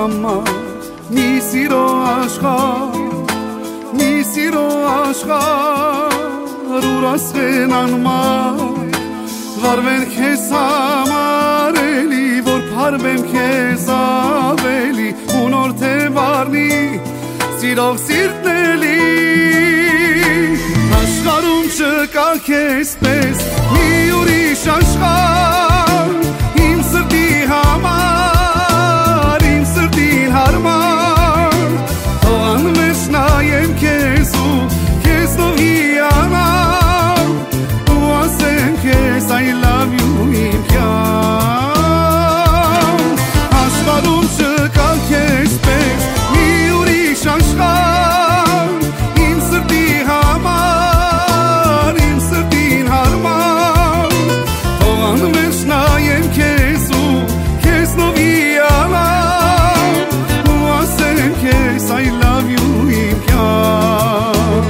համար մի սիրո աշխարհ ուր ասեն անմար վարվեն քեզ համար էլի որ փարվեմ քեզ ավելի ու նոր թե վարնի սիրող սիրտն էլի աշխարհում չկա քեզ պես մի ուրիշ աշխարհ իմ սրտի համար իմ սրտին հարմար թող անվերջ նայեմ քեզ ու քեզ թող հիանամ ու ասեմ քեզ I love you իմ կյանք աշխարհում չկա քեզ պես մի ուրիշ աշխարհ իմ սրտի համար իմ սրտին հարմար թող անվերջ նայեմ քեզ ու քեզ թող հիանամ ու ասեմ քեզ I love you իմ կյանք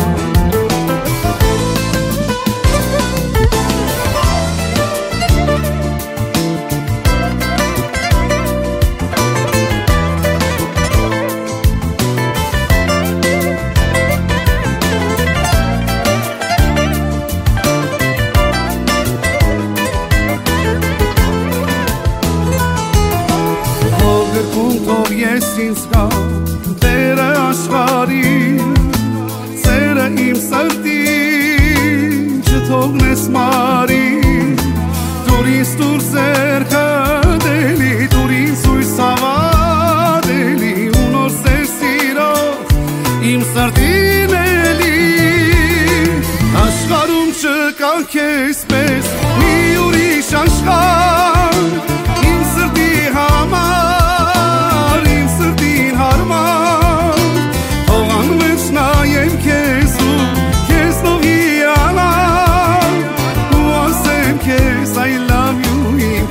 Թող ես ինձ կա Տերը աշխարհին Սերը իմ սրտին Չթողնես մարին Դուր ինձ դուր զերքը դելի Դուր ինձ հույս հավատելի ու նոր սեր սիրող իմ սրտին էլի Աշխարհում չկա քեզ պես մի ուրիշ աշխարհ իմ սրտի համար I love you իմ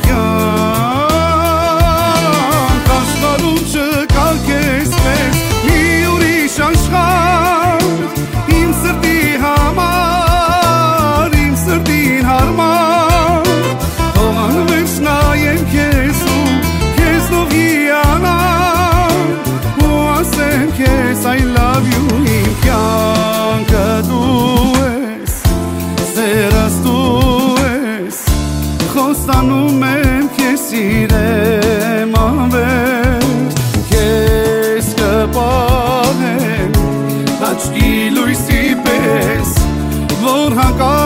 կյանք աշխարհում չկա քեզ պես մի ուրիշ աշխարհ իմ սրտի համար իմ սրտին հարմար թող անվերջ նայեմ քեզ ու քեզ թող հիանամ ու ասեմ քեզ I love you իմ կյանքը դու ես սերս Խոստանում եմ քեզ սիրեմ անվերջ Քեզ կպահեմ աչքի լույսի պես որ հանկարծ